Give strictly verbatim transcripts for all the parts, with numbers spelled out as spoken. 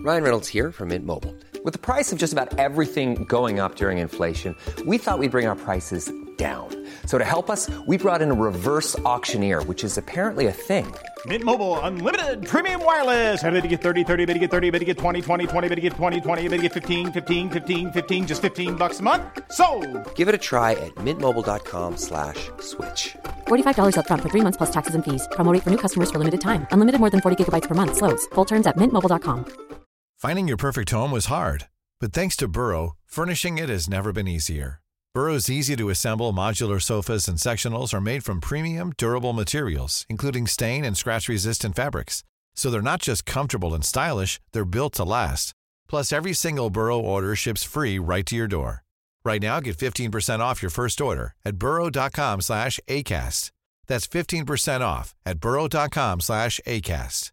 Ryan Reynolds here from Mint Mobile. With the price of just about everything going up during inflation, we thought we'd bring our prices down. So to help us, we brought in a reverse auctioneer, which is apparently a thing. Mint Mobile Unlimited Premium Wireless. How to get thirty, thirty, how to get thirty, how to get twenty, twenty, twenty, how to get twenty, twenty, how to get fifteen, fifteen, fifteen, fifteen, just fifteen bucks a month? Sold! Give it a try at mintmobile.com slash switch. forty-five dollars up front for three months plus taxes and fees. Promo rate for new customers for limited time. Unlimited more than forty gigabytes per month. Slows full terms at mint mobile dot com. Finding your perfect home was hard, but thanks to Burrow, furnishing it has never been easier. Burrow's easy-to-assemble modular sofas and sectionals are made from premium, durable materials, including stain and scratch-resistant fabrics. So they're not just comfortable and stylish, they're built to last. Plus, every single Burrow order ships free right to your door. Right now, get fifteen percent off your first order at burrow.com slash ACAST. That's fifteen percent off at burrow.com slash ACAST.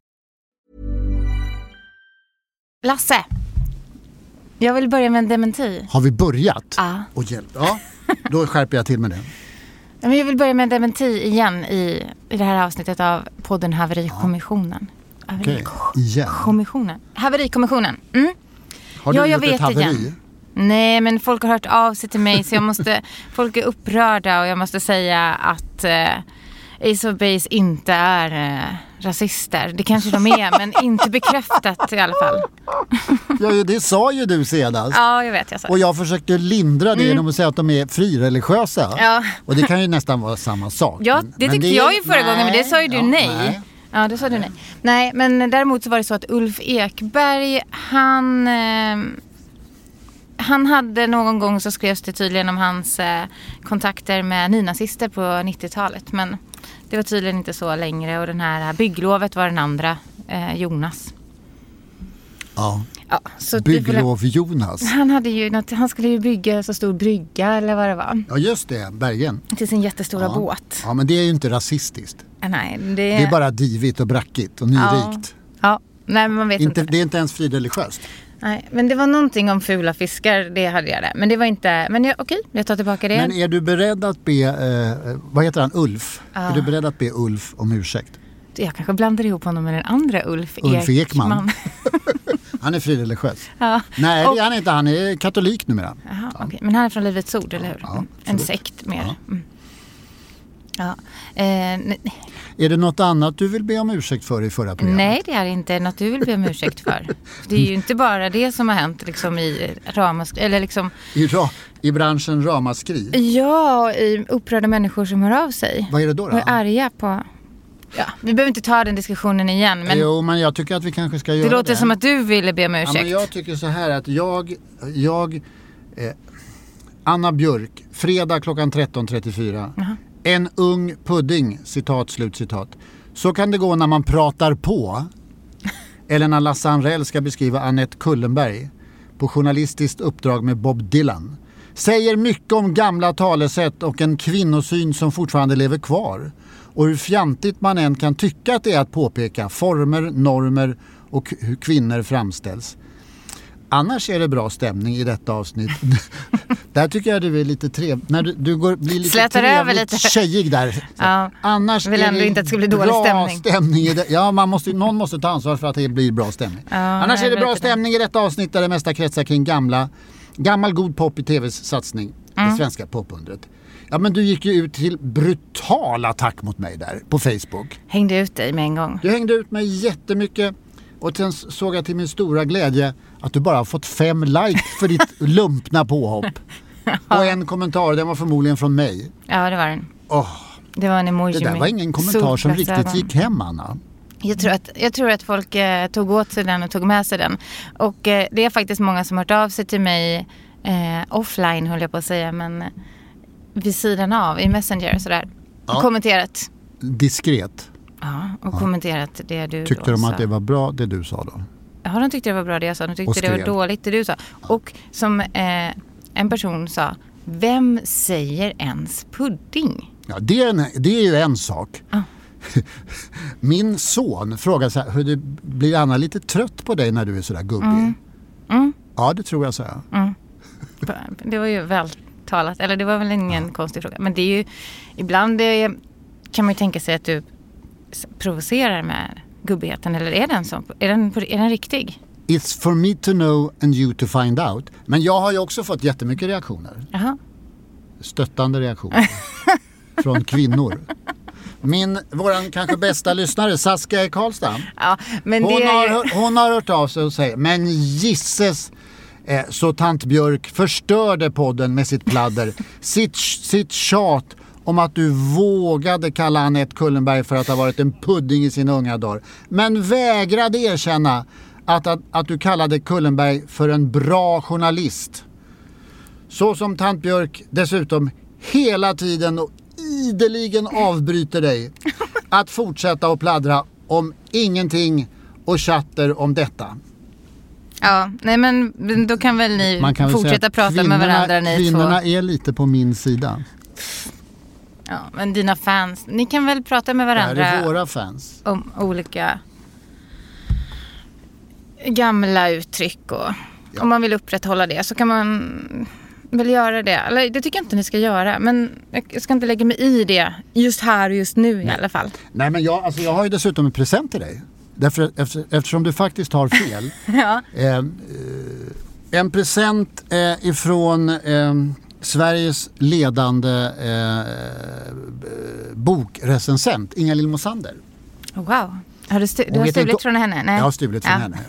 Lasse, jag vill börja med en dementi. Har vi börjat? Ja. Och hjälp. Ja, då skärper jag till med det. Men jag vill börja med en dementi igen i, i det här avsnittet av podden Haverikommissionen. Ja. Okej, igen. Kommissionen. Haverikommissionen. Mm. Har du ja, jag gjort vet ett haveri? Igen. Nej, men folk har hört av sig till mig så jag måste, folk är upprörda och jag måste säga att eh, Ace of Base inte är eh, rasister. Det kanske de är, men inte bekräftat i alla fall. Ja, det sa ju du senast. Ja, jag vet. Jag sa. Och jag försökte lindra det mm. genom att säga att de är frireligiösa. Ja. Och det kan ju nästan vara samma sak. Ja, det tyckte det, jag ju förra nej, gången, men det sa ju du ja, nej. nej. Ja, det sa du nej. Nej, men däremot så var det så att Ulf Ekberg, han... Eh, han hade någon gång så skrevs det tydligen om hans eh, kontakter med nynazister på nittiotalet. Men det var tydligen inte så längre. Och den här bygglovet var den andra, eh, Jonas. Ja, ja så bygglov Jonas. Han, hade ju något, han skulle ju bygga så stor brygga eller vad det var. Ja, just det, Bergen. Till sin jättestora ja. båt. Ja, men det är ju inte rasistiskt. Nej, det... det är bara divigt och brackigt och nyrikt. Ja, ja. Nej, men man vet inte, inte. Det är inte ens frireligiöst. Nej, men det var någonting om fula fiskar, det hade jag det. Men det var inte, men jag, okej, jag tar tillbaka det. Men är du beredd att be, eh, vad heter han, Ulf? Ja. Är du beredd att be Ulf om ursäkt? Jag kanske blandar ihop honom med den andra Ulf, Ulf Ekman. Ekman. Han är frireligiös. Ja. Nej, det är han inte, han är katolik numera. Jaha, ja. Okej. Men han är från Livets Ord, eller hur? Ja, en sekt mer. Ja. Mm. Ja. Eh, är det något annat du vill be om ursäkt för i förra programmet? Nej, det är inte något du vill be om ursäkt för. Det är ju inte bara det som har hänt liksom, i ramaskri. Eller liksom... I, ra, I branschen ramaskri? Ja, i upprörda människor som hör av sig. Vad är det då? då? Och är arga på... Ja, vi behöver inte ta den diskussionen igen. Men jo, men jag tycker att vi kanske ska göra det. Det låter som att du ville be om ursäkt. Ja, men jag tycker så här att jag... jag eh, Anna Björk, fredag klockan tretton trettiofyra. Uh-huh. En ung pudding, citat, slut, citat. Så kan det gå när man pratar på. Eller när Lasse Anrell ska beskriva Annette Kullenberg på journalistiskt uppdrag med Bob Dylan. Säger mycket om gamla talesätt och en kvinnosyn som fortfarande lever kvar. Och hur fjantigt man än kan tycka att det är att påpeka former, normer och hur kvinnor framställs. Annars är det bra stämning i detta avsnitt. Där tycker jag du är lite trevlig. När du, du går, blir lite Slätar trevligt lite. tjejig där. Ja. Annars vill ändå är det inte att det ska bli dålig bra stämning. stämning i det. Ja, man måste, någon måste ta ansvar för att det blir bra stämning. Ja, Annars är det bra stämning det. i detta avsnitt där det mesta kretsar kring gamla, gammal god pop i tvs satsning. Mm. Det svenska popundret. Ja, men du gick ju ut till brutal attack mot mig där på Facebook. Hängde ut dig med en gång. Du hängde ut mig jättemycket. Och sen såg jag till min stora glädje att du bara har fått fem likes för ditt lumpna påhopp. Och en kommentar, den var förmodligen från mig. Ja, det var den. Oh, det var en emoji. Det där var ingen kommentar som riktigt gick hem, Anna. Jag tror att, jag tror att folk eh, tog åt sig den och tog med sig den. Och eh, det är faktiskt många som har hört av sig till mig eh, offline, höll jag på att säga, men vid sidan av, i Messenger och sådär. Ja. Och kommenterat. Diskret. Ja, och ja. kommenterat det du tyckte då de sa. Att det var bra det du sa då? Ja, de tyckte det var bra det jag sa. De tyckte det var dåligt det du sa. Ja. Och som eh, en person sa, vem säger ens pudding? Ja, det är, en, det är ju en sak. Ja. Min son frågar så här, hur det blir Anna lite trött på dig när du är så där gubbig? Mm. Mm. Ja, det tror jag så. Mm. Det var ju väl talat. Eller det var väl ingen ja. konstig fråga. Men det är ju, ibland det, kan man ju tänka sig att du provocerar med gubbigheten. Eller är den så? Är den, är den riktig? It's for me to know and you to find out. Men jag har ju också fått jättemycket reaktioner. Jaha. Stöttande reaktioner. Från kvinnor. Min, våran kanske bästa lyssnare, Saskia i Karlstad. Ja, men hon, det... har, hon har hört av sig och säger, men gisses eh, så tant Björk förstörde podden med sitt pladder. sitt, sitt tjat om att du vågade kalla Anette Kullenberg för att ha varit en pudding i sina unga dagar. Men vägrade erkänna att, att, att du kallade Kullenberg för en bra journalist. Så som tant Björk dessutom hela tiden och ideligen avbryter dig att fortsätta och pladdra om ingenting och chatter om detta. Ja, nej men då kan väl ni kan fortsätta väl prata med varandra ni kvinnorna två. är lite på min sida. Ja, men dina fans, ni kan väl prata med varandra. Det är våra fans. Om olika gamla uttryck och ja. Om man vill upprätthålla det så kan man väl göra det. Eller det tycker jag inte ni ska göra, men jag ska inte lägga mig i det just här och just nu. Nej. I alla fall. Nej, men jag, alltså jag har ju dessutom en present till dig. Därför, efter, eftersom du faktiskt har fel. ja. eh, en present eh, ifrån eh, Sveriges ledande eh, bokrecensent Inga-Lill Mosander. Wow. Har du, stu- du har stulit inte, från henne? Nej. Jag har stulit från ja. henne.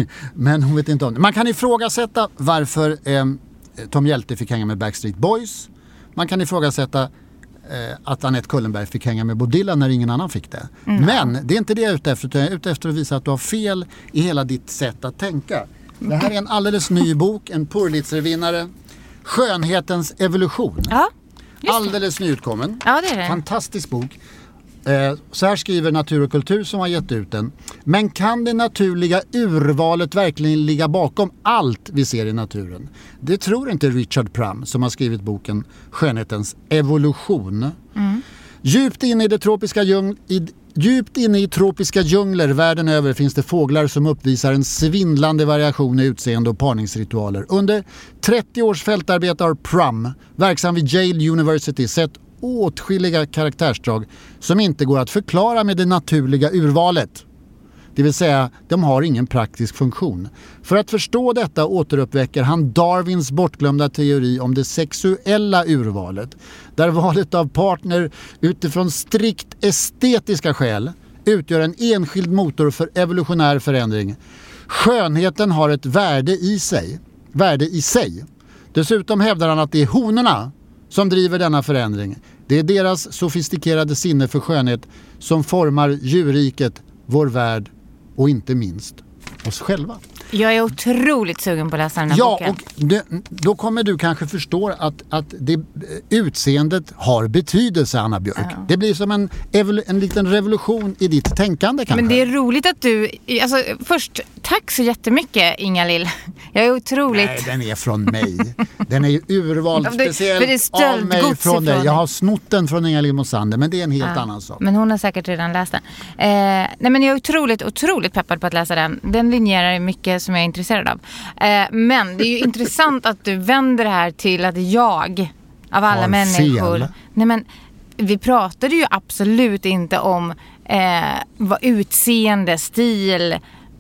Men hon vet inte om det. Man kan ifrågasätta varför eh, Tom Hjälte fick hänga med Backstreet Boys. Man kan ifrågasätta eh, att Anette Kullenberg fick hänga med Bob Dylan när ingen annan fick det. Mm. Men det är inte det jag är ute efter. Jag är ute efter att visa att du har fel i hela ditt sätt att tänka. Det här är en alldeles ny bok, en Pulitzer-vinnare. Skönhetens evolution. Ja, alldeles nyutkommen. Ja, det är det. Fantastisk bok. Eh, så här skriver Natur och kultur som har gett ut den. Men kan det naturliga urvalet verkligen ligga bakom allt vi ser i naturen? Det tror inte Richard Prum som har skrivit boken Skönhetens evolution. Mm. Djupt inne i det tropiska djungel, i, djupt inne i tropiska djungler världen över finns det fåglar som uppvisar en svindlande variation i utseende och parningsritualer. Under trettio års fältarbete har Prum, verksam vid Yale University, sett åtskilliga karaktärsdrag som inte går att förklara med det naturliga urvalet. Det vill säga, de har ingen praktisk funktion. För att förstå detta återuppväcker han Darwins bortglömda teori om det sexuella urvalet, där valet av partner utifrån strikt estetiska skäl utgör en enskild motor för evolutionär förändring. Skönheten har ett värde i sig. Värde i sig. Dessutom hävdar han att det är honorna som driver denna förändring. Det är deras sofistikerade sinne för skönhet som formar djurriket, vår värld och inte minst oss själva. Jag är otroligt sugen på att läsa den här ja, boken. Ja, och det, då kommer du kanske förstå att, att det, utseendet har betydelse, Anna Björk. Ja. Det blir som en, en liten revolution i ditt tänkande kanske. Men det är roligt att du... Alltså, först, tack så jättemycket, Inga-Lill. Jag är otroligt... Nej, den är från mig. Den är ju urvald ja, speciellt av mig från dig. Jag har snott den från Inga-Lill Mosander, men det är en helt ja, annan sak. Men hon har säkert redan läst den. Eh, nej, men jag är otroligt, otroligt peppad på att läsa den. Den linjerar mycket som jag är intresserad av. Eh, men det är ju intressant att du vänder det här till att jag, av alla människor... Fel. Nej, men vi pratade ju absolut inte om eh, vad utseende, stil,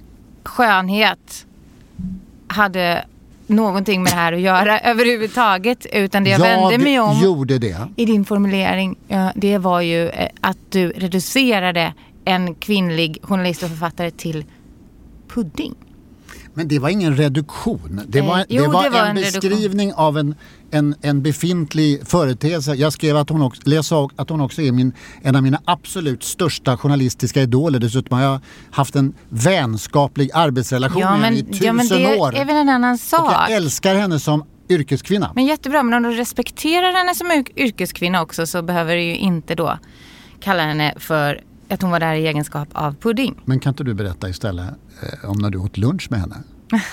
skönhet hade någonting med det här att göra överhuvudtaget, utan det jag, jag vände mig om gjorde det. I din formulering, ja, det var ju eh, att du reducerade en kvinnlig journalist och författare till pudding. Men det var ingen reduktion. Det var, eh, jo, det var, det var en, en beskrivning av en, en, en befintlig företeelse. Jag skrev att hon också, läsa att hon också är min, en av mina absolut största journalistiska idoler. Dessutom har jag haft en vänskaplig arbetsrelation ja, med men, henne i tusen ja, men det år. är väl en annan sak. Och jag älskar henne som yrkeskvinna. Men jättebra, men om du respekterar henne som yrkeskvinna också så behöver du ju inte då kalla henne för att hon var där i egenskap av pudding. Men kan inte du berätta istället eh, om när du åt lunch med henne?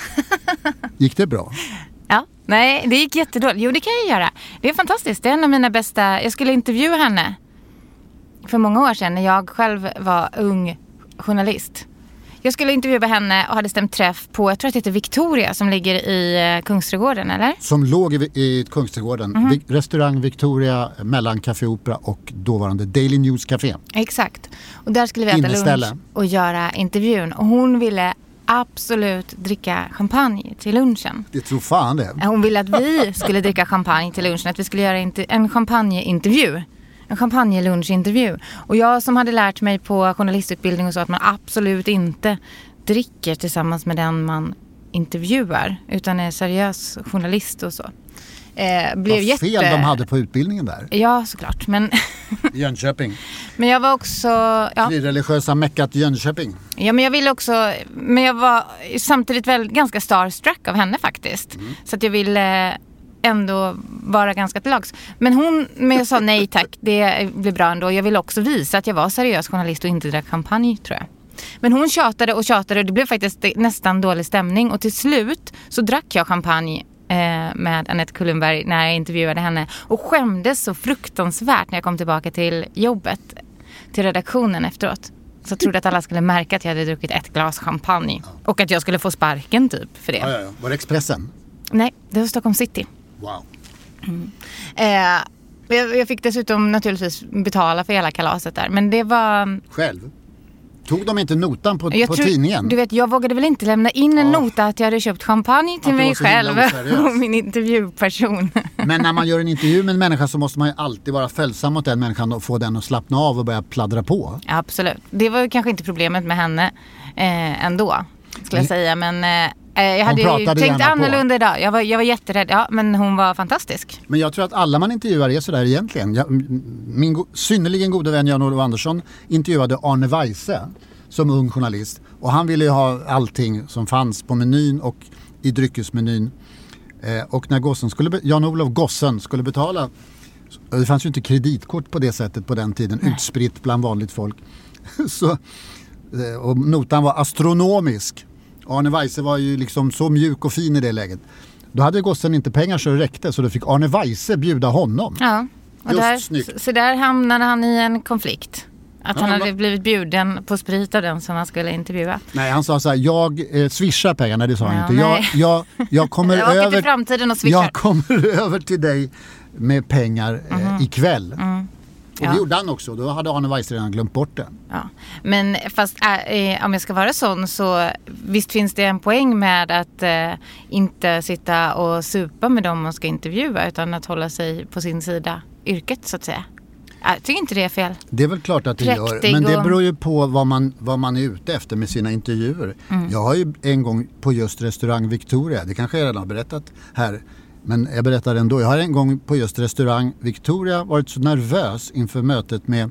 Gick det bra? Ja, nej, det gick jättedåligt. Jo, det kan jag göra. Det är fantastiskt. Det är en av mina bästa... Jag skulle intervjua henne för många år sedan när jag själv var ung journalist. Jag skulle intervjua henne och hade stämt träff på, jag tror att det heter Victoria som ligger i Kungsträdgården, eller? Som låg i, i Kungsträdgården. Mm-hmm. Vi, restaurang Victoria mellan Café Opera och dåvarande Daily News Café. Exakt. Och där skulle vi äta lunch och göra intervjun. Och hon ville absolut dricka champagne till lunchen. Det tror fan det. Hon ville att vi skulle dricka champagne till lunchen. Att vi skulle göra en champagneintervju. En champagnelunch-intervju. Och jag som hade lärt mig på journalistutbildning och så att man absolut inte dricker tillsammans med den man intervjuar. Utan är seriös journalist och så. Eh, blev Vad jätte... fel de hade på utbildningen där. Ja, såklart. Men... Jönköping. Men jag var också... Ja. Religiösa meckat Jönköping. Ja, men jag ville också... Men jag var samtidigt väl ganska starstruck av henne faktiskt. Mm. Så att jag ville ändå vara ganska till lags. Men hon men jag sa nej tack, det blir bra ändå. Jag ville också visa att jag var seriös journalist och inte drack champagne, tror jag. Men hon tjatade och tjatade och det blev faktiskt nästan dålig stämning. Och till slut så drack jag champagne med Annette Kullenberg när jag intervjuade henne och skämdes så fruktansvärt när jag kom tillbaka till jobbet, till redaktionen efteråt. Så jag trodde att alla skulle märka att jag hade druckit ett glas champagne och att jag skulle få sparken typ för det. Ja, ja, ja. Var det Expressen? Nej, det var Stockholm City. Wow. Mm. Eh, jag, jag fick dessutom naturligtvis betala för hela kalaset där, men det var... Själv? Tog de inte notan på, jag på tror, tidningen? Du vet, jag vågade väl inte lämna in en oh. nota att jag hade köpt champagne till mig själv och min intervjuperson. Men när man gör en intervju med en människa så måste man ju alltid vara följsam mot den människan och få den att slappna av och börja pladdra på. Ja, absolut. Det var kanske inte problemet med henne eh, ändå, skulle jag säga. Men eh, jag hade ju tänkt annorlunda idag. Jag var, jag var jätterädd, ja, men hon var fantastisk. Men jag tror att alla man intervjuar är sådär egentligen. Jag, min go- synnerligen gode vän Jan-Olof Andersson intervjuade Arne Weise som ung journalist. Och han ville ju ha allting som fanns på menyn och i dryckesmenyn. Eh, och när Gossen skulle be- Jan-Olof Gossen skulle betala, det fanns ju inte kreditkort på det sättet på den tiden, Nej. utspritt bland vanligt folk. så, eh, och notan var astronomisk. Arne Weise var ju liksom så mjuk och fin i det läget. Då hade Gossen inte pengar så det räckte, så då fick Arne Weise bjuda honom. Ja, och där, så där hamnade han i en konflikt. Att ja, han hade va? blivit bjuden på sprit av den som han skulle intervjua. Nej, han sa så här, jag eh, swishar pengarna, det sa han ja, inte. Jag, jag, jag kommer jag över till framtiden och swishar. Jag kommer över till dig med pengar eh, mm-hmm. ikväll. Mm. Och ja. det gjorde han också. Då hade Arne Weise redan glömt bort det. Ja. Men fast äh, om jag ska vara sån så visst finns det en poäng med att äh, inte sitta och supa med dem man ska intervjua utan att hålla sig på sin sida yrket så att säga. Jag tycker inte det är fel. Det är väl klart att det Präktig gör. Men det och... beror ju på vad man, vad man är ute efter med sina intervjuer. Mm. Jag har ju en gång på just restaurang Victoria, det kanske jag redan har berättat här, men jag berättar ändå. Jag har en gång på just restaurang Victoria varit så nervös inför mötet med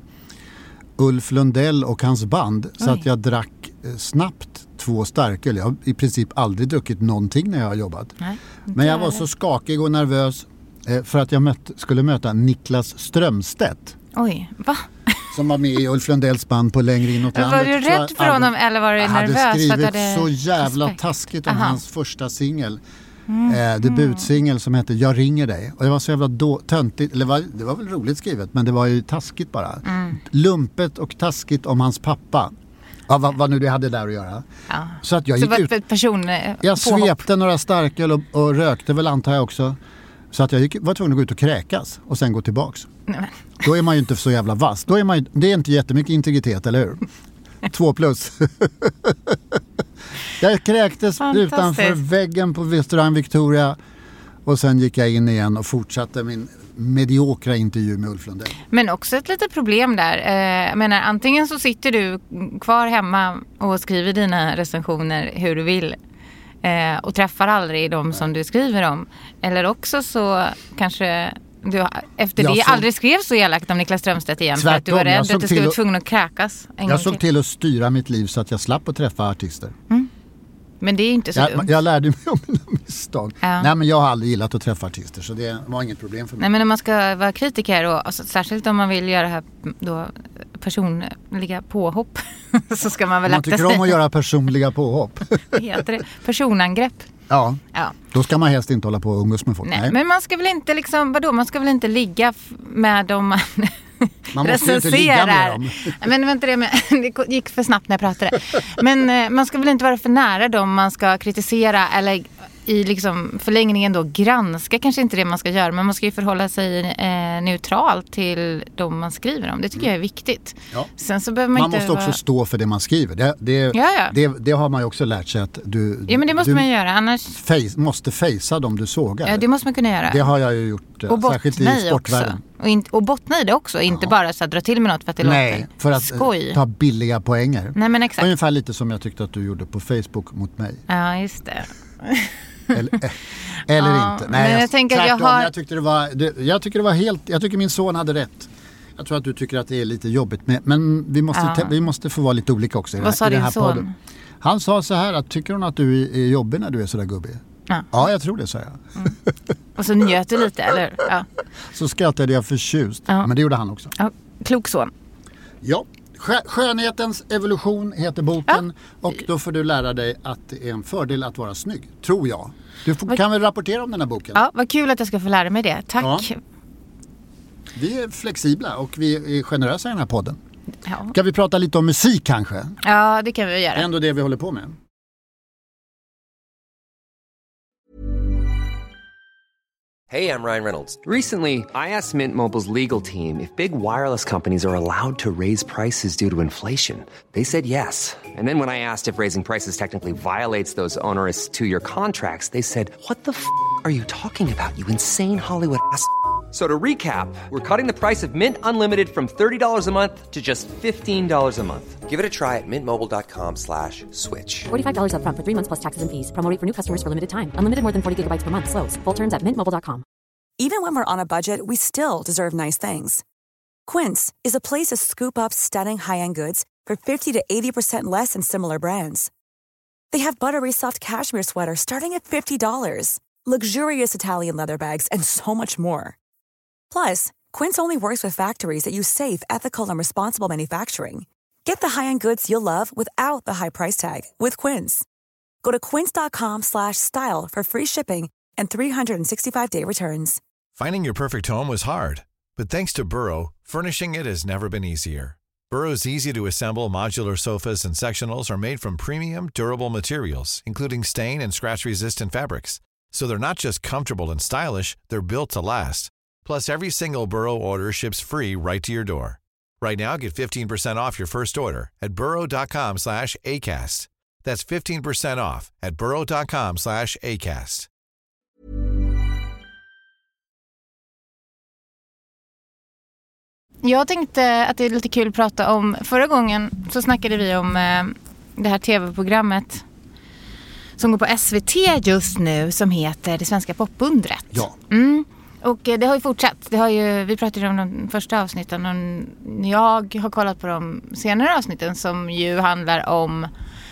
Ulf Lundell och hans band. Oj. Så att jag drack snabbt två starköl. Jag har i princip aldrig druckit någonting när jag har jobbat. Nej, men jag var så skakig och nervös för att jag möt, skulle möta Niklas Strömstedt. Oj, va? Som var med i Ulf Lundells band på Längre inåt landet. Var du rädd för honom eller var du jag nervös? hade skrivit för att hade så jävla respekt. taskigt om Aha. hans första singel. Mm. Eh, debutsingel som hette Jag ringer dig. Och det var så jävla då, töntigt. Eller var, det var väl roligt skrivet, men det var ju taskigt bara. Mm. Lumpet och taskigt om hans pappa. Ja, vad, vad nu det hade där att göra. Ja. Så att jag så gick ut. Person, jag svepte några starköl och, och rökte väl antar jag också. Så att jag gick, var tvungen att gå ut och kräkas och sen gå tillbaks. Nej. Då är man ju inte så jävla vass. Då är man ju, det är inte jättemycket integritet, eller hur? Två plus. Jag kräktes utanför väggen på restaurang Victoria och sen gick jag in igen och fortsatte min mediokra intervju med Ulf Lundell. Men också ett litet problem där. Eh, jag menar, antingen så sitter du kvar hemma och skriver dina recensioner hur du vill eh, och träffar aldrig de som du skriver om. Eller också så kanske du efter jag det såg, aldrig skrev så elakt om Niklas Strömstedt igen tvärtom, för att du var rädd att du skulle vara tvungen att kräkas. En jag såg till. till att styra mitt liv så att jag slapp att träffa artister. Mm. Men det är inte så jag, dumt. Jag lärde mig om mina misstag. Ja. Nej, men jag har aldrig gillat att träffa artister så det var inget problem för mig. Nej, men om man ska vara kritiker och alltså, särskilt om man vill göra här då personliga påhopp så ska man väl man tycker om att göra personliga påhopp. Heter det personangrepp? Ja. ja, då ska man helst inte hålla på och umgås med folk. Nej, Nej. men man ska väl inte liksom, vadå, man ska väl inte ligga med dem man, man måste inte ligga med dem. Men vänta det, med, det gick för snabbt när jag pratade. Men man ska väl inte vara för nära dem man ska kritisera eller i liksom förlängningen då granska kanske inte det man ska göra, men man ska ju förhålla sig eh, neutralt till de man skriver om. Det tycker mm. jag är viktigt. Ja. Sen så behöver man, man inte måste vara... också stå för det man skriver. Det, det, ja, ja. det, det har man ju också lärt sig att du, ja, men det måste du man göra. Annars... face, måste fejsa dem du sågar. Ja, det måste man kunna göra. Det har jag ju gjort, och särskilt i sportvärlden. Och, in, och bottna i det också, inte ja. bara så att dra till med något för att det Nej, låter för att skoj. ta billiga poänger. Nej, men exakt. Ungefär lite som jag tyckte att du gjorde på Facebook mot mig. Ja, just det. Eller, eller ja, inte. Nej, men jag, jag tänker att jag har... jag tyckte det var det, jag tycker det var helt jag tycker min son hade rätt. Jag tror att du tycker att det är lite jobbigt med, men vi måste ja. te, vi måste få vara lite olika också i, Vad det, sa i den här din son? podden. Han sa så här att tycker hon att du är, är jobbig när du är så där gubbig? Ja, ja jag tror det, sa jag. Mm. Och så njöt du lite, eller? Ja. Så skrattade jag förtjust. Ja. Men det gjorde han också. Ja. Klok son. Ja. Skönhetens evolution heter boken ja. och då får du lära dig att det är en fördel att vara snygg, tror jag. Du får, kan väl rapportera om den här boken? Ja, vad kul att jag ska få lära mig det. Tack. Ja. Vi är flexibla och vi är generösa i den här podden. Ja. Ska vi prata lite om musik kanske? Ja, det kan vi göra. Det är ändå det vi håller på med. Hey, I'm Ryan Reynolds. Recently, I asked Mint Mobile's legal team if big wireless companies are allowed to raise prices due to inflation. They said yes. And then when I asked if raising prices technically violates those onerous two-year contracts, they said, "What the f*** are you talking about, you insane Hollywood ass?" So to recap, we're cutting the price of Mint Unlimited from thirty dollars a month to just fifteen dollars a month. Give it a try at mintmobile.com slash switch. forty-five dollars up front for three months plus taxes and fees. Promo rate for new customers for limited time. Unlimited more than forty gigabytes per month. Slows full terms at mint mobile dot com. Even when we're on a budget, we still deserve nice things. Quince is a place to scoop up stunning high-end goods for fifty to eighty percent less than similar brands. They have buttery soft cashmere sweaters starting at fifty dollars, luxurious Italian leather bags, and so much more. Plus, Quince only works with factories that use safe, ethical, and responsible manufacturing. Get the high-end goods you'll love without the high price tag with Quince. Go to quince.com slash style for free shipping and three sixty-five day returns. Finding your perfect home was hard, but thanks to Burrow, furnishing it has never been easier. Burrow's easy-to-assemble modular sofas and sectionals are made from premium, durable materials, including stain and scratch-resistant fabrics. So they're not just comfortable and stylish, they're built to last. Plus, every single Burrow order ships free right to your door. Right now, get fifteen percent off your first order at burrow.com slash ACAST. That's fifteen percent off at burrow.com slash ACAST. Jag tänkte att det är lite kul att prata om, förra gången så snackade vi om eh, det här tv-programmet som går på S V T just nu som heter Det svenska popundret. Ja. Mm. Och eh, det har ju fortsatt. Det har ju, vi pratade om de första avsnitten och jag har kollat på de senare avsnitten som ju handlar om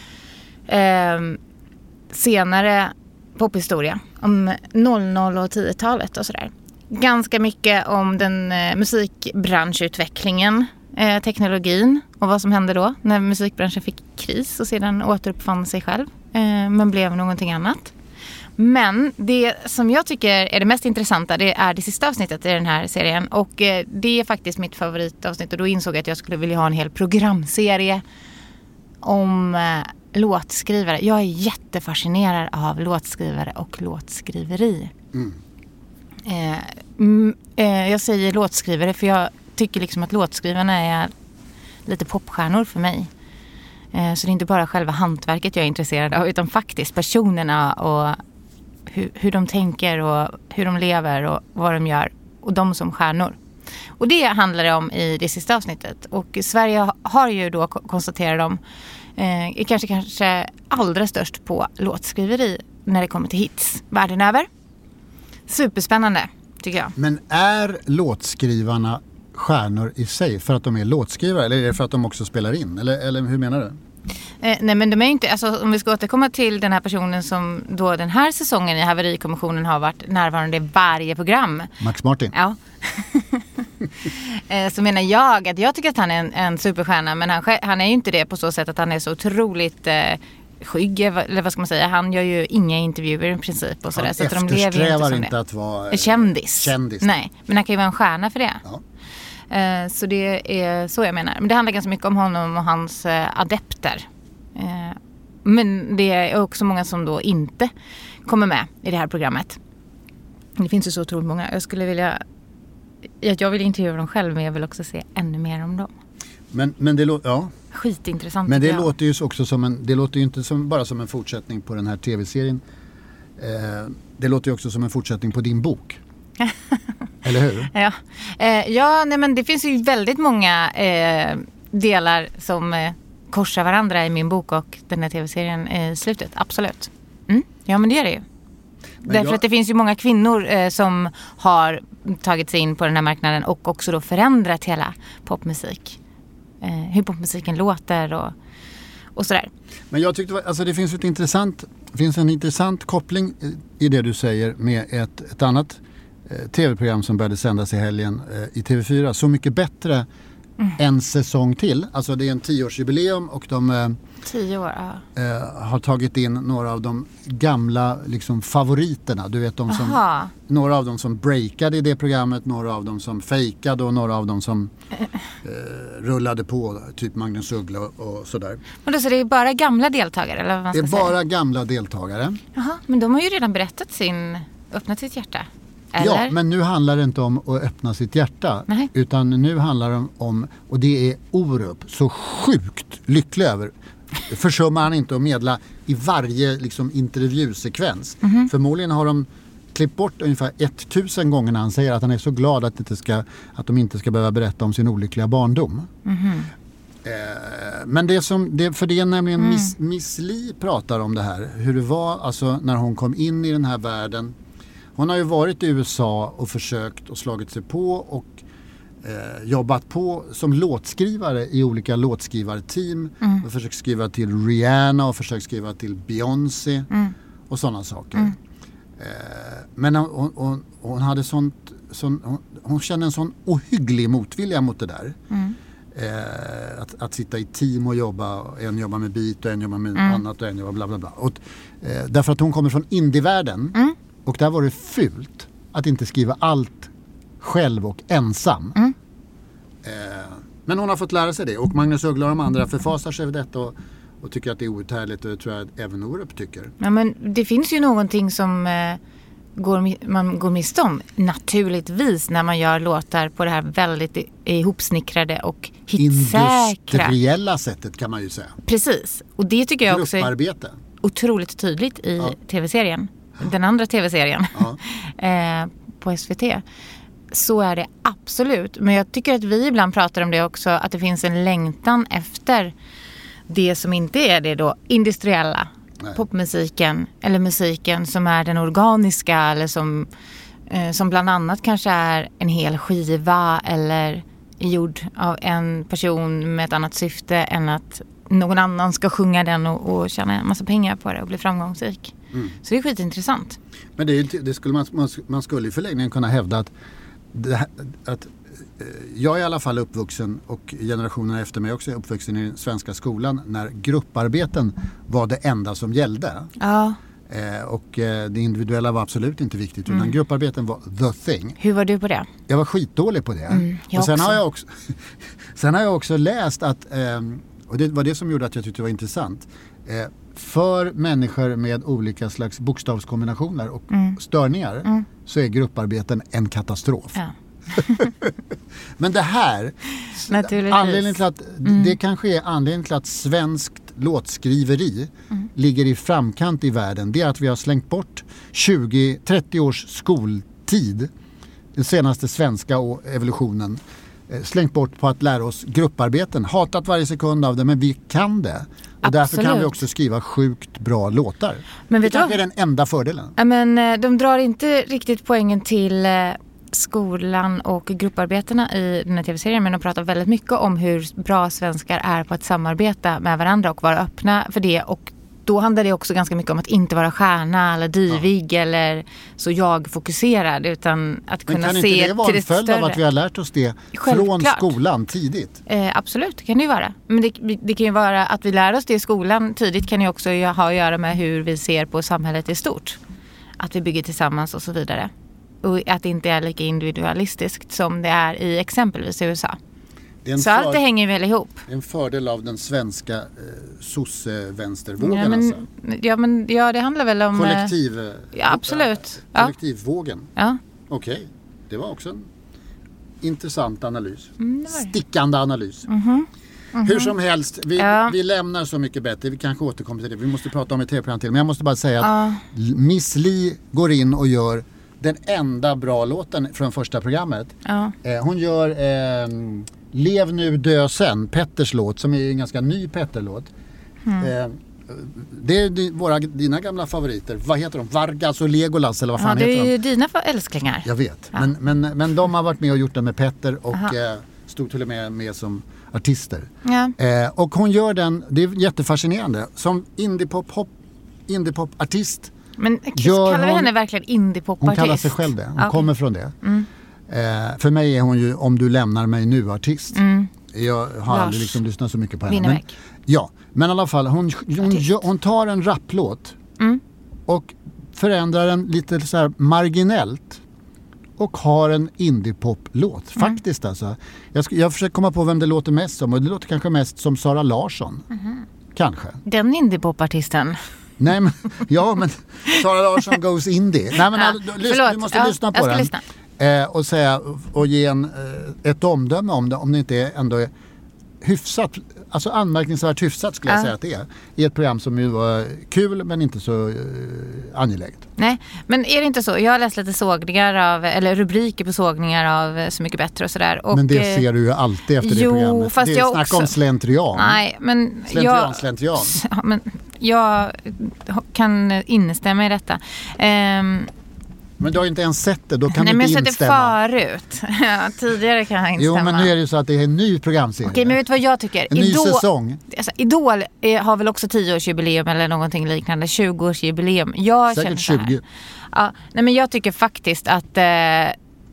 eh, senare pophistoria. Om noll noll och tio-talet och sådär. Ganska mycket om den eh, musikbranschutvecklingen, eh, teknologin och vad som hände då när musikbranschen fick kris och sedan återuppfann sig själv eh, men blev någonting annat. Men det som jag tycker är det mest intressanta, det är det sista avsnittet i den här serien och eh, det är faktiskt mitt favoritavsnitt och då insåg jag att jag skulle vilja ha en hel programserie om eh, låtskrivare. Jag är jättefascinerad av låtskrivare och låtskriveri. Mm. Eh, mm, eh, jag säger låtskrivare för jag tycker liksom att låtskrivarna är lite popstjärnor för mig. Eh, så det är inte bara själva hantverket jag är intresserad av utan faktiskt personerna och hur, hur de tänker och hur de lever och vad de gör och de som stjärnor. Och det handlar det om i det sista avsnittet och Sverige har ju då konstaterat dem eh, är kanske, kanske allra störst på låtskriveri när det kommer till hits världen över. Superspännande, tycker jag. Men är låtskrivarna stjärnor i sig för att de är låtskrivare eller är det för att de också spelar in? Eller, eller hur menar du? Eh, nej, men de är inte, alltså, om vi ska återkomma till den här personen som då den här säsongen i Haverikommissionen har varit närvarande i varje program. Max Martin. Ja. eh, så menar jag att jag tycker att han är en, en superstjärna men han, han är ju inte det på så sätt att han är så otroligt... Eh, skygg, eller vad ska man säga, han gör ju inga intervjuer i princip och sådär, så att de lever ju inte som inte det. Att vara kändis. kändis. Nej, men han kan ju vara en stjärna för det. Ja. Uh, så det är så jag menar. Men det handlar ganska mycket om honom och hans uh, adepter. Uh, Men det är också många som då inte kommer med i det här programmet. Det finns ju så otroligt många. Jag skulle vilja... Jag vill intervjua dem själv, men jag vill också se ännu mer om dem. Men, men det låter... Ja. Skitintressant. Men det jag. låter ju också som en... Det låter ju inte som, bara som en fortsättning på den här tv-serien. Eh, det låter ju också som en fortsättning på din bok. Eller hur? Ja, eh, ja nej, men det finns ju väldigt många eh, delar som eh, korsar varandra i min bok och den här tv-serien i slutet. Absolut. Mm. Ja, men det är det ju. Men Därför jag... att det finns ju många kvinnor eh, som har tagit sig in på den här marknaden och också då förändrat hela popmusik. Eh, hur popmusiken låter och, och sådär. Men jag tyckte, alltså det finns ett intressant, finns en intressant koppling i det du säger med ett, ett annat eh, tv-program som började sändas i helgen eh, i T V fyra. Så mycket bättre mm. en säsong till. Alltså det är en tioårsjubileum och de eh, Tio år, ja. eh, har tagit in några av de gamla liksom, favoriterna. Du vet, de som, några av dem som breakade i det programmet, några av dem som fejkade och några av dem som eh, rullade på, typ Magnus Uggla och, och sådär. Men då så det är bara gamla deltagare? Eller vad man ska det är säga? bara gamla deltagare. Jaha, men de har ju redan berättat sin, öppnat sitt hjärta. Eller? Ja, men nu handlar det inte om att öppna sitt hjärta. Nej. Utan nu handlar det om, och det är Orup så sjukt lycklig över. Försummar han inte att medla i varje liksom, intervjusekvens. Mm-hmm. Förmodligen har de klippt bort ungefär tusen gånger när han säger att han är så glad att, inte ska, att de inte ska behöva berätta om sin olyckliga barndom. Mm-hmm. Eh, men det som, det, för det är nämligen mm. Miss, Miss Li pratar om det här. Hur det var alltså, när hon kom in i den här världen. Hon har ju varit i U S A och försökt och slagit sig på och eh, jobbat på som låtskrivare i olika låtskrivarteam. Mm. Och försökt skriva till Rihanna och försökt skriva till Beyoncé mm. och sådana saker. Mm. Eh, men hon, hon, hon hade sånt, sån, hon, hon kände en sån ohygglig motvilja mot det där. Mm. Eh, att, att sitta i team och jobba. En jobbar med beat och en jobbar med mm. annat och en jobbar bla bla bla. Och, eh, därför att hon kommer från indievärlden. Mm. Och där var det fult att inte skriva allt själv och ensam. Mm. Eh, men hon har fått lära sig det. Och Magnus Uggla och de andra förfasar sig över detta och, och tycker att det är outhärdligt. Och det tror jag även Orup tycker. Ja, men det finns ju någonting som eh, går, man går miste om naturligtvis när man gör låtar på det här väldigt ihopsnikrade och hitsäkra. Industriella sättet kan man ju säga. Precis. Och det tycker jag också är otroligt tydligt i ja. tv-serien. Den andra tv-serien ja. eh, på S V T. Så är det absolut. Men jag tycker att vi ibland pratar om det också. Att det finns en längtan efter det som inte är det då industriella. Nej. Popmusiken eller musiken som är den organiska. Eller som, eh, som bland annat kanske är en hel skiva. Eller gjord av en person med ett annat syfte än att någon annan ska sjunga den och, och tjäna en massa pengar på det och bli framgångsrik. Mm. Så det är skitintressant. Men det, det skulle man, man, man skulle i förlängningen kunna hävda att, det, att jag är i alla fall uppvuxen och generationerna efter mig också är uppvuxen i den svenska skolan när grupparbeten var det enda som gällde. Ja. Eh, och eh, det individuella var absolut inte viktigt utan mm. grupparbeten var the thing. Hur var du på det? Jag var skitdålig på det. Mm, och sen också. har jag också sen har jag också läst att eh, och det var det som gjorde att jag tyckte det var intressant. Eh, för människor med olika slags bokstavskombinationer och mm. störningar mm. så är grupparbeten en katastrof. Ja. Men det här anledningen till att mm. det kanske är anledningen till att svenskt låtskriveri mm. ligger i framkant i världen. Det är att vi har slängt bort tjugo till trettio års skoltid, den senaste svenska evolutionen, slängt bort på att lära oss grupparbeten. Hatat varje sekund av det, men vi kan det. Och absolut. Därför kan vi också skriva sjukt bra låtar. Men vet det kanske är den enda fördelen. Ja, men de drar inte riktigt poängen till skolan och grupparbetarna i den här tv-serien, men de pratar väldigt mycket om hur bra svenskar är på att samarbeta med varandra och vara öppna för det. Och då handlar det också ganska mycket om att inte vara stjärna eller divig ja. eller så jag-fokuserad, utan att kunna se till det större. Men kan inte det vara en följd av att vi har lärt oss det Självklart. från skolan tidigt? Eh, absolut, kan det ju vara. Men det, det kan ju vara att vi lär oss det i skolan tidigt kan ju också ha att göra med hur vi ser på samhället i stort. Att vi bygger tillsammans och så vidare. Och att det inte är lika individualistiskt som det är i exempelvis U S A. Så för... allt det hänger väl ihop. En fördel av den svenska eh, sosse-vänstervågen ja, men, alltså. Ja, men ja, det handlar väl om... Kollektiv... Eh, ja, absolut. Kollektivvågen. Ja. Okej, okay. Det var också en intressant analys. Mm, det var det. Stickande analys. Mm-hmm. Mm-hmm. Hur som helst, vi, ja. vi lämnar Så mycket bättre. Vi kanske återkommer till det. Vi måste prata om ett tv-program till. Men jag måste bara säga att ja. Miss Li går in och gör den enda bra låten från första programmet. Ja. Eh, hon gör eh, Lev nu dö sen, Petters låt, som är en ganska ny Petter-låt. Mm. Eh, det är di, våra, dina gamla favoriter. Vad heter de? Vargas och Legolas eller vad fan ja, heter de? Det är ju dina älsklingar. Jag vet. Ja. Men, men, men de har varit med och gjort det med Petter och eh, stod till och med med som artister. Ja. Eh, och hon gör den, det är jättefascinerande, som indiepop indiepop-artist. Men kallar vi hon, henne verkligen indie-pop-artist? Hon kallar sig själv det. Hon okay. kommer från det. Mm. Eh, för mig är hon ju Om du lämnar mig nu-artist. Mm. Jag har aldrig liksom lyssnat så mycket på henne. Men, ja, men i alla fall, hon, hon, hon tar en rapplåt mm. och förändrar den lite så här marginellt. Och har en indie-pop-låt. Mm. Faktiskt alltså. Jag, ska, jag försöker komma på vem det låter mest som. Och det låter kanske mest som Sara Larsson. Mm. Kanske. Den indie-pop-artisten. Nej men, ja men Sara Larsson goes indie. Nej men ja, alltså, lyssna, du måste ja, lyssna på den. Lyssna. Eh, och säga och ge en, eh, ett omdöme om det. Om det inte är ändå är hyfsat, alltså anmärkningsvärt hyfsat skulle jag ja. säga att det är. I ett program som ju var kul men inte så eh, angeläget. Nej, men är det inte så? Jag har läst lite sågningar av, eller rubriker på sågningar av Så mycket bättre och sådär. Och, men det ser du ju alltid efter jo, det programmet. Fast det är jag snack också... om slentrian. Nej, men slentrian, jag... slentrian. Ja, men jag kan instämma i detta. Um... Men du har ju inte ens sett det, då kan Nej, du inte instämma. Nej, men jag har sett det förut. Ja, tidigare kan jag instämma. Jo, men nu är det ju så att det är en ny programserie. Okej, men vet du vad jag tycker? En Idol, ny säsong. Alltså, Idol är, har väl också tioårsjubileum eller någonting liknande, tjugoårsjubileum. Jag Säkert tjugo. Ja, nej, men jag tycker faktiskt att eh,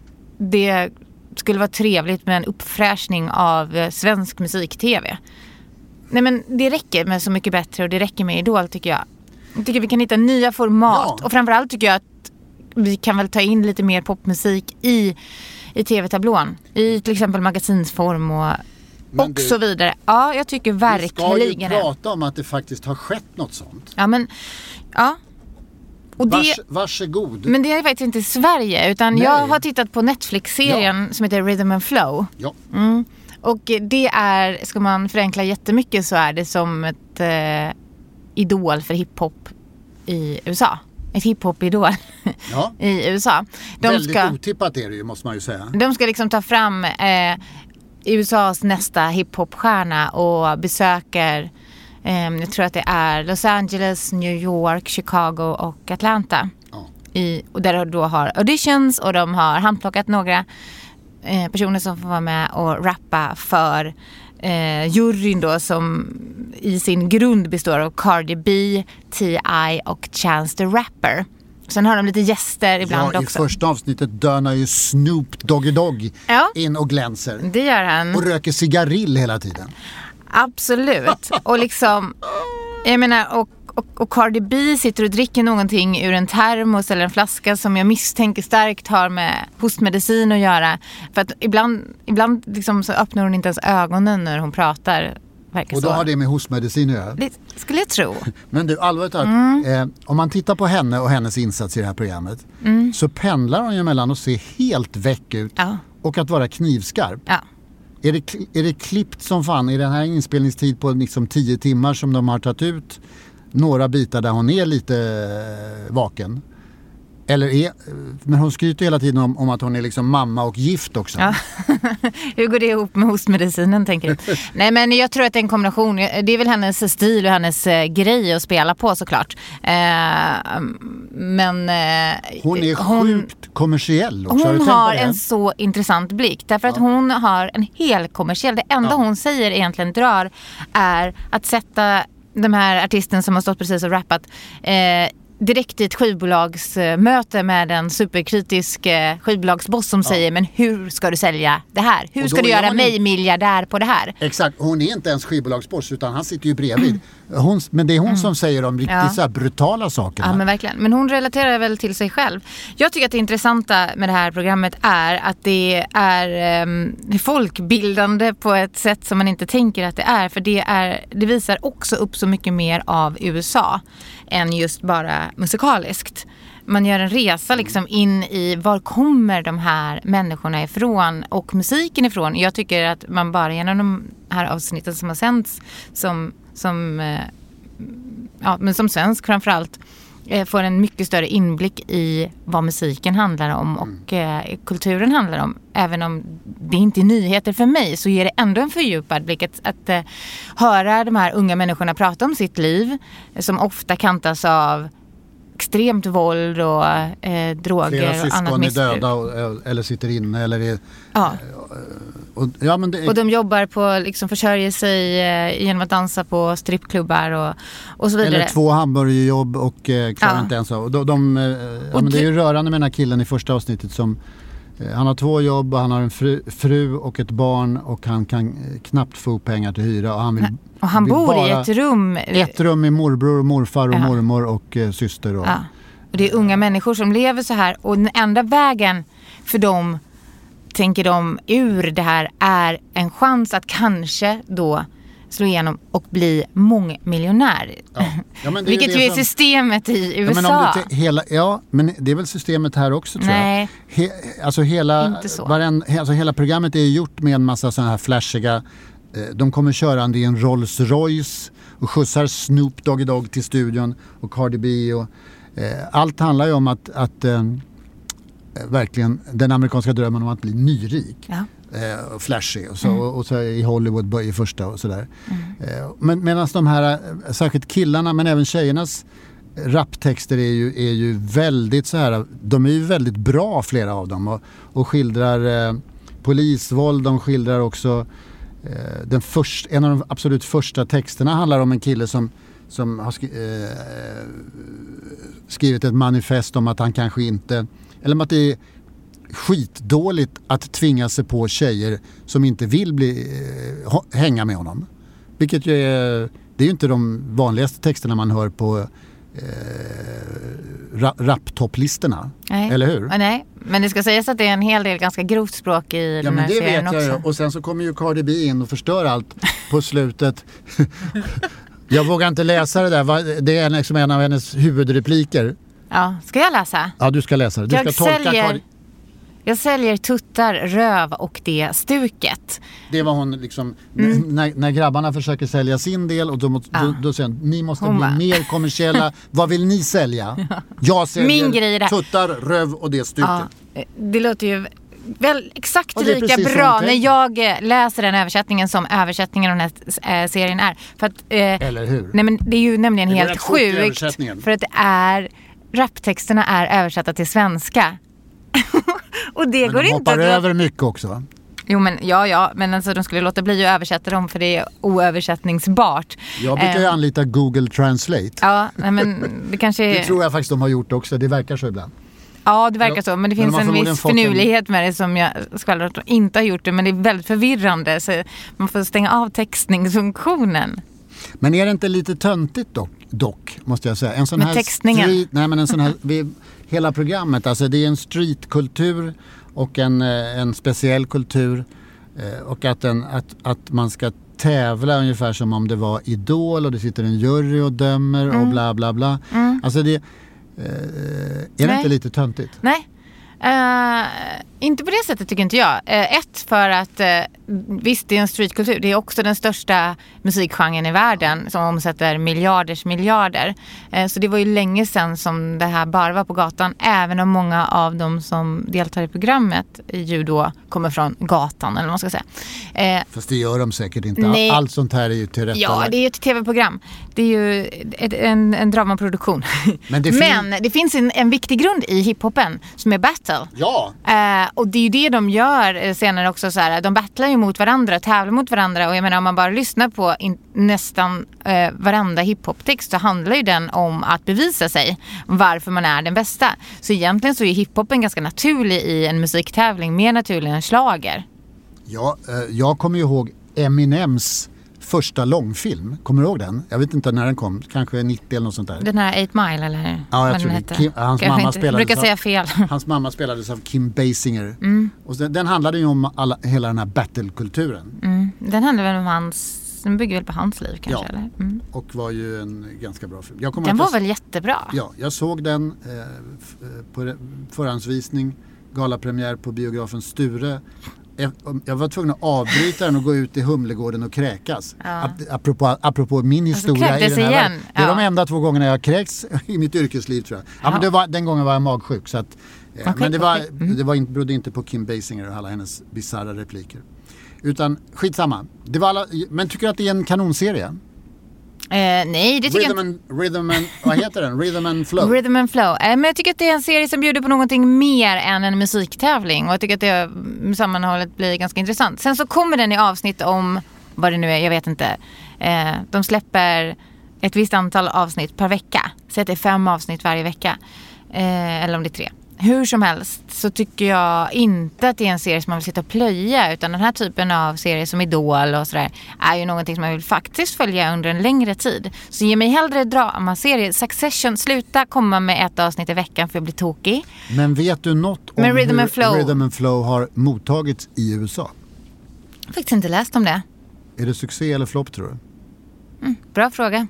det skulle vara trevligt med en uppfräschning av eh, svensk musik-tv. Nej, men det räcker med Så mycket bättre och det räcker med Idol tycker jag. Jag tycker vi kan hitta nya format ja. Och framförallt tycker jag att vi kan väl ta in lite mer popmusik i, i tv-tablån. I till exempel magasinsform och, och du, så vidare. Ja, jag tycker verkligen. Vi ska ju prata om att det faktiskt har skett något sånt. Ja, men... Ja. Och det, Vars, varsågod. Men det är faktiskt inte i Sverige. Utan Nej. jag har tittat på Netflix-serien ja. som heter Rhythm and Flow. Ja. Mm. Och det är, ska man förenkla jättemycket så är det som ett eh, idol för hiphop i U S A. Ett hiphop-idol ja. i U S A. De Väldigt ska, otippat är det ju, måste man ju säga. De ska liksom ta fram eh, U S As nästa hiphop-stjärna och besöker, eh, jag tror att det är Los Angeles, New York, Chicago och Atlanta. Ja. I, och där de då har auditions och de har handplockat några eh, personer som får vara med och rappa för Eh, juryn då som i sin grund består av Cardi B, T I och Chance the Rapper. Sen har de lite gäster ibland ja, också. I första avsnittet dönar ju Snoop Doggy Dogg ja. in och glänser. Det gör han. Och röker cigarill hela tiden. Absolut. Och liksom, jag menar, och Och, och Cardi B sitter och dricker någonting ur en termos eller en flaska som jag misstänker starkt har med hostmedicin att göra. För att ibland, ibland liksom så öppnar hon inte ens ögonen när hon pratar. Och då så. Har det med hostmedicin att göra? Det skulle jag tro. Men du, allvarligt talat, mm. eh, om man tittar på henne och hennes insats i det här programmet mm. så pendlar hon ju mellan att se helt väck ut ja. och att vara knivskarp. Ja. Är det, är det klippt som fan i den här inspelningstid på liksom tio timmar som de har tagit ut? Några bitar där hon är lite vaken. Eller är, men hon skryter hela tiden om, om att hon är liksom mamma och gift också. Ja. Hur går det ihop med hostmedicinen, tänker du? Nej, men jag tror att det är en kombination. Det är väl hennes stil och hennes eh, grej att spela på såklart. Eh, men... Eh, hon är hon, sjukt kommersiell också. Hon har, har en så intressant blick. Därför ja. att hon har en hel kommersiell... Det enda ja. hon säger egentligen drar är att sätta... de här artisten som har stått precis och rappat eh, direkt i ett skivbolagsmöte med en superkritisk eh, skivbolagsboss som ja. säger, men hur ska du sälja det här? Hur ska du göra mig in... miljardär på det här? Exakt, hon är inte ens skivbolagsboss utan han sitter ju bredvid. Mm. Hon, men det är hon mm. som säger de riktigt ja. så här brutala sakerna. Ja, men verkligen. Men hon relaterar väl till sig själv. Jag tycker att det intressanta med det här programmet är att det är um, folkbildande på ett sätt som man inte tänker att det är. För det, är, det visar också upp så mycket mer av U S A än just bara musikaliskt. Man gör en resa liksom in i var kommer de här människorna ifrån och musiken ifrån. Jag tycker att man bara genom de här avsnitten som har sänds som, som, ja, men som svensk framförallt får en mycket större inblick i vad musiken handlar om och mm. eh, kulturen handlar om. Även om det inte är nyheter för mig så ger det ändå en fördjupad blick att, att eh, höra de här unga människorna prata om sitt liv som ofta kantas av extremt våld och eh, droger Flera och annat missbruk. Flera syskon är döda och, eller sitter inne eller är, ja. och, ja, men det är... och de jobbar på liksom försörjer sig eh, genom att dansa på strippklubbar och, och så vidare. Eller två hamburgerjobb och eh, klarar ja. inte ens av. De, de, eh, ja, men det är ju rörande med den här killen i första avsnittet som eh, han har två jobb och han har en fru, fru och ett barn och han kan eh, knappt få pengar till hyra och han vill och han bor i ett rum. Ett rum med morbror, morfar och ja. mormor och eh, syster. Och, ja. och det är unga människor som lever så här. Och den enda vägen för dem, tänker de, ur det här är en chans att kanske då slå igenom och bli mångmiljonär. Ja. Ja, men det Vilket är ju är som... systemet i U S A. Ja men, om du t- hela, ja, men det är väl systemet här också tror Nej, jag. He, alltså, hela, varen, alltså hela programmet är gjort med en massa sådana här flashiga. De kommer körande i en Rolls Royce och skjutsar Snoop Doggy Dogg till studion och Cardi B. Och, eh, allt handlar ju om att, att eh, verkligen den amerikanska drömmen om att bli nyrik. Ja. Eh, flashy och så, mm. och, och så i Hollywood i första och sådär. Mm. Eh, men medan de här, särskilt killarna men även tjejernas raptexter är ju, är ju väldigt så här, de är ju väldigt bra flera av dem och, och skildrar eh, polisvåld, de skildrar också Den först, en av de absolut första texterna handlar om en kille som, som har skri, eh, skrivit ett manifest om att han kanske inte, eller om att det är skitdåligt att tvinga sig på tjejer som inte vill bli, eh, hänga med honom. Vilket ju är, det är ju inte de vanligaste texterna man hör på Eh, ra- rap-topplistorna. Eller hur? Ja, nej, men det ska sägas att det är en hel del ganska grovt språk i ja, den här serien också. Ja, men det vet jag ju. Och sen så kommer ju Cardi B in och förstör allt på slutet. Jag vågar inte läsa det där. Det är liksom en av hennes huvudrepliker. Ja, ska jag läsa? Ja, du ska läsa det. Du jag ska tolka säljer... Cardi... Jag säljer tuttar, röv och det stuket. Det var hon liksom, mm. när, när grabbarna försöker sälja sin del och då, må, ja. då, då säger hon, ni måste hon bli bara. mer kommersiella. Vad vill ni sälja? Ja. Jag säljer Min grej där. tuttar, röv och det stuket. Ja. Det låter ju väl exakt lika bra när jag läser den översättningen som översättningen av den här serien är. För att, eh, Eller hur? Nej, men det är ju nämligen det helt sjukt. För att det är, raptexterna är översatta till svenska. Och det men går de inte hoppar att... över mycket också. Jo men ja ja, men alltså de skulle låta bli att översätta dem för det är oöversättningsbart. Jag brukar ju anlita Google Translate. Ja, men det kanske är... Det tror jag faktiskt de har gjort också, det verkar så ibland. Ja, det verkar så, men det finns men en viss finurlighet med det som jag skvallrar att de inte har gjort det, men det är väldigt förvirrande så man får stänga av textningsfunktionen. Men är det inte lite töntigt dock, dock måste jag säga. En sån med här textningen? Street, nej men en sån här, vi, hela programmet, alltså det är en streetkultur och en, en speciell kultur och att, en, att, att man ska tävla ungefär som om det var Idol och det sitter en jury och dömer mm. och bla bla bla. Mm. Alltså det, eh, är det Nej. inte lite töntigt? Nej. Uh, inte på det sättet tycker inte jag. Uh, ett för att uh, visst det är en streetkultur. Det är också den största musikgenren i världen som omsätter miljarders miljarder. Uh, så det var ju länge sedan som det här bara var på gatan. Även om många av dem som deltar i programmet ju då kommer från gatan eller vad man ska säga. Uh, Fast det gör de säkert inte. Nej. Allt sånt här är ju till rätta. Ja, det är ju ett tv-program. Det är ju ett, en, en dramaproduktion. Men det, fin- Men det finns en, en viktig grund i hiphopen som är battle. Ja. Uh, och det är ju det de gör senare också. Så här, de battlar ju mot varandra, tävlar mot varandra. Och jag menar, om man bara lyssnar på in, nästan eh, varenda hiphop-text så handlar ju den om att bevisa sig. Varför man är den bästa. Så egentligen så är hiphopen ganska naturlig i en musiktävling. Mer naturlig än slager. Ja, eh, jag kommer ju ihåg Eminems första långfilm. Kommer du ihåg den? Jag vet inte när den kom. Kanske nittio eller något sånt där. Den här eight mile eller ja, jag vad tror den det. Kim, hans, mamma mamma spelades brukar säga fel. Av, hans mamma spelades av Kim Basinger. Mm. Och den, den handlade ju om alla, hela den här battlekulturen. Mm. Den handlar väl om hans... Den bygger väl på hans liv kanske? Ja, eller? Mm. och var ju en ganska bra film. Jag den var att, väl jättebra? Ja, jag såg den eh, f- på förhandsvisning. Galapremiär på biografen Sture. Jag var tvungen att avbryta den och gå ut i Humlegården och kräkas. Ja. Apropå, apropå min historia alltså, i den här igen. världen. Det är ja. de enda två gångerna jag kräks i mitt yrkesliv, tror jag. Ja, ja. Men det var, den gången var jag magsjuk. Så att, okay, men det, var, okay. mm. det var inte, berodde inte på Kim Basinger och alla hennes bizarra repliker. Utan skitsamma. Det var alla, men tycker du att det är en kanonserie? Uh, nej, det tycker Rhythm jag inte. And, rhythm and, vad heter den? Rhythm and Flow. Rhythm and Flow. Uh, men jag tycker att det är en serie som bjuder på någonting mer än en musiktävling. Och jag tycker att det sammanhållet blir ganska intressant. Sen så kommer den i avsnitt om, vad det nu är, jag vet inte. Uh, de släpper ett visst antal avsnitt per vecka. Så att det är fem avsnitt varje vecka. Uh, eller om det är tre. Hur som helst så tycker jag inte att det är en serie som man vill sitta och plöja, utan den här typen av serier som Idol och sådär är ju någonting som man vill faktiskt följa under en längre tid. Så ge mig hellre dramaserie. Succession, sluta komma med ett avsnitt i veckan för att bli tokig. Men vet du något om Men Rhythm hur and Flow. Rhythm and Flow har mottagits i U S A? Jag har faktiskt inte läst om det. Är det succé eller flopp, tror du? Mm, bra fråga.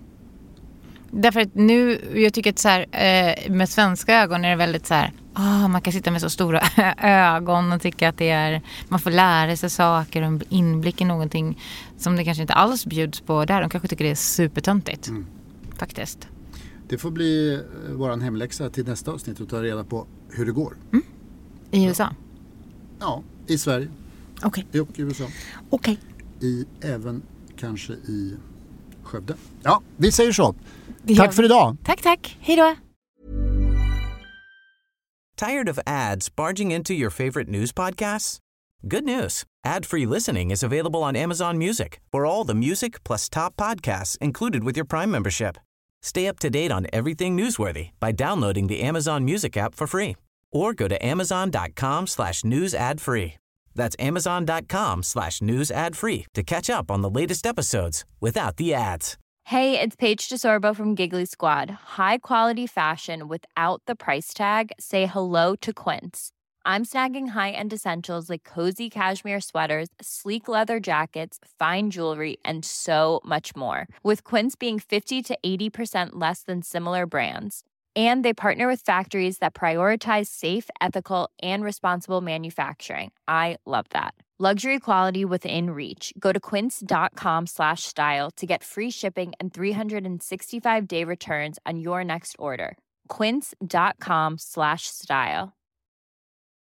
Därför att nu, jag tycker att så här, eh, med svenska ögon är det väldigt så här, oh, man kan sitta med så stora ögon och tycka att det är, man får lära sig saker och en inblick i någonting som det kanske inte alls bjuds på där. De kanske tycker det är supertöntigt. Mm. Faktiskt. Det får bli eh, våran hemläxa till nästa avsnitt och ta reda på hur det går. Mm. I U S A? Ja, i Sverige. Okej. Okay. Och i U S A. Okej. Okay. I även kanske i Skövde. Ja, vi säger så. Tack för idag. Tack, tack. Hej då. Tired of ads barging into your favorite news podcasts? Good news. Ad-free listening is available on Amazon Music for all the music plus top podcasts included with your Prime membership. Stay up to date on everything newsworthy by downloading the Amazon Music app for free or go to amazon.com slash news ad free. That's amazon.com slash news ad free to catch up on the latest episodes without the ads. Hey, it's Paige DeSorbo from Giggly Squad. High quality fashion without the price tag. Say hello to Quince. I'm snagging high-end essentials like cozy cashmere sweaters, sleek leather jackets, fine jewelry, and so much more. With Quince being fifty to eighty percent less than similar brands. And they partner with factories that prioritize safe, ethical, and responsible manufacturing. I love that. Luxury quality within reach. Go to quince.com slash style to get free shipping and three sixty-five day returns on your next order. Quince.com slash style.